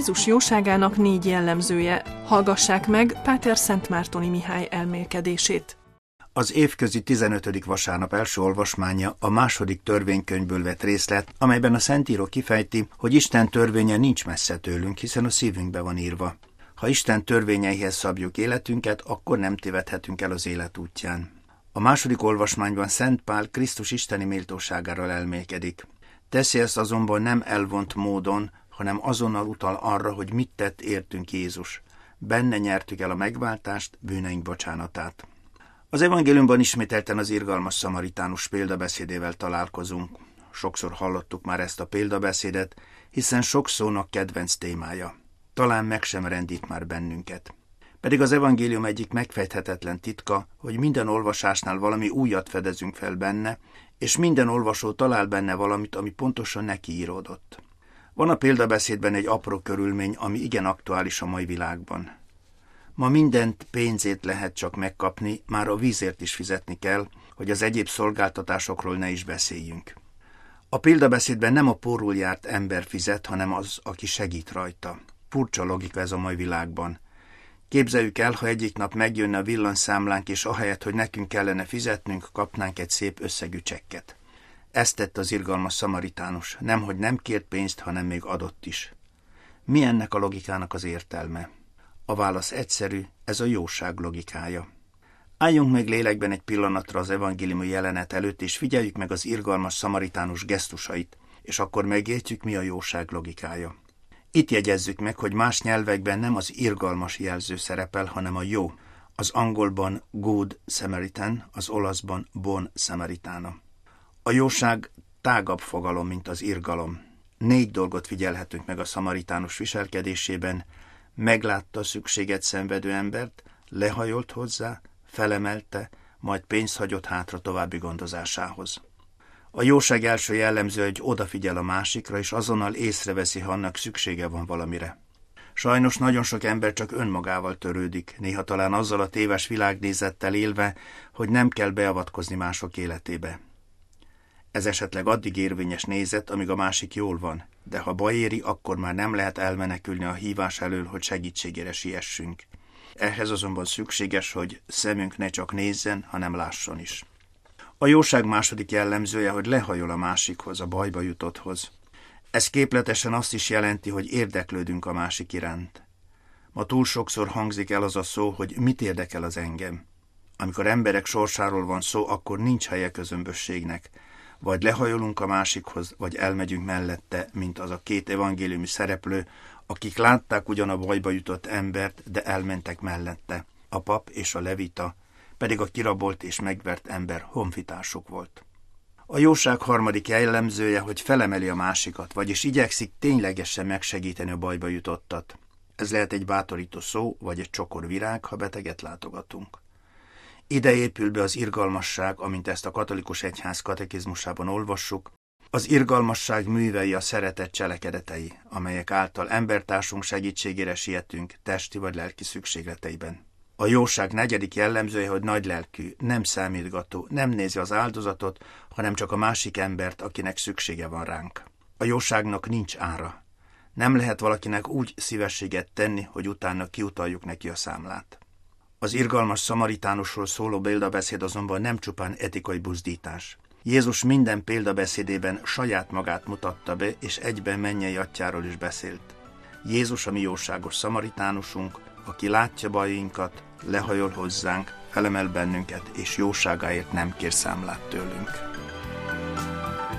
Jézus jóságának 4 jellemzője. Hallgassák meg Páter Szentmártoni Mihály elmélkedését. Az évközi 15. vasárnap első olvasmánya a második törvénykönyvből vett részlet, amelyben a Szentíró kifejti, hogy Isten törvénye nincs messze tőlünk, hiszen a szívünkbe van írva. Ha Isten törvényeihez szabjuk életünket, akkor nem tévedhetünk el az élet útján. A második olvasmányban Szent Pál Krisztus isteni méltóságáról elmélkedik. Teszi ezt azonban nem elvont módon, hanem azonnal utal arra, hogy mit tett értünk Jézus. Benne nyertük el a megváltást, bűneink bocsánatát. Az evangéliumban ismételten az irgalmas szamaritánus példabeszédével találkozunk. Sokszor hallottuk már ezt a példabeszédet, hiszen sok szónak kedvenc témája. Talán meg sem rendít már bennünket. Pedig az evangélium egyik megfejthetetlen titka, hogy minden olvasásnál valami újat fedezünk fel benne, és minden olvasó talál benne valamit, ami pontosan neki íródott. Van a példabeszédben egy apró körülmény, ami igen aktuális a mai világban. Ma mindent pénzét lehet csak megkapni, már a vízért is fizetni kell, hogy az egyéb szolgáltatásokról ne is beszéljünk. A példabeszédben nem a pórul járt ember fizet, hanem az, aki segít rajta. Furcsa logika ez a mai világban. Képzeljük el, ha egyik nap megjönne a villanyszámlánk, és ahelyett, hogy nekünk kellene fizetnünk, kapnánk egy szép összegű csekket. Ezt tett az irgalmas szamaritánus, nemhogy nem kért pénzt, hanem még adott is. Mi ennek a logikának az értelme? A válasz egyszerű, ez a jóság logikája. Álljunk meg lélekben egy pillanatra az evangéliumi jelenet előtt, és figyeljük meg az irgalmas szamaritánus gesztusait, és akkor megértjük, mi a jóság logikája. Itt jegyezzük meg, hogy más nyelvekben nem az irgalmas jelző szerepel, hanem a jó. Az angolban good Samaritan, az olaszban bon Samaritana. A jóság tágabb fogalom, mint az irgalom. 4 dolgot figyelhetünk meg a szamaritánus viselkedésében: meglátta a szükséget szenvedő embert, lehajolt hozzá, felemelte, majd pénzt hagyott hátra további gondozásához. A jóság első jellemző, hogy odafigyel a másikra, és azonnal észreveszi, ha annak szüksége van valamire. Sajnos nagyon sok ember csak önmagával törődik, néha talán azzal a téves világnézettel élve, hogy nem kell beavatkozni mások életébe. Ez esetleg addig érvényes nézet, amíg a másik jól van, de ha baj éri, akkor már nem lehet elmenekülni a hívás elől, hogy segítségére siessünk. Ehhez azonban szükséges, hogy szemünk ne csak nézzen, hanem lásson is. A jóság második jellemzője, hogy lehajol a másikhoz, a bajba jutotthoz. Ez képletesen azt is jelenti, hogy érdeklődünk a másik iránt. Ma túl sokszor hangzik el az a szó, hogy mit érdekel az engem. Amikor emberek sorsáról van szó, akkor nincs helye közömbösségnek. Vagy lehajolunk a másikhoz, vagy elmegyünk mellette, mint az a 2 evangéliumi szereplő, akik látták ugyan a bajba jutott embert, de elmentek mellette. A pap és a levita, pedig a kirabolt és megvert ember honfitársuk volt. A jóság harmadik jellemzője, hogy felemeli a másikat, vagyis igyekszik ténylegesen megsegíteni a bajba jutottat. Ez lehet egy bátorító szó, vagy egy csokor virág, ha beteget látogatunk. Ide épül be az irgalmasság, amint ezt a katolikus egyház katekizmusában olvassuk. Az irgalmasság művei a szeretet cselekedetei, amelyek által embertársunk segítségére sietünk testi vagy lelki szükségleteiben. A jóság negyedik jellemzője, hogy nagylelkű, nem számítgató, nem nézi az áldozatot, hanem csak a másik embert, akinek szüksége van ránk. A jóságnak nincs ára. Nem lehet valakinek úgy szívességet tenni, hogy utána kiutaljuk neki a számlát. Az irgalmas szamaritánusról szóló példabeszéd azonban nem csupán etikai buzdítás. Jézus minden példabeszédében saját magát mutatta be, és egyben mennyei atyjáról is beszélt. Jézus a mi jóságos szamaritánusunk, aki látja bajainkat, lehajol hozzánk, felemel bennünket, és jóságáért nem kér számlát tőlünk.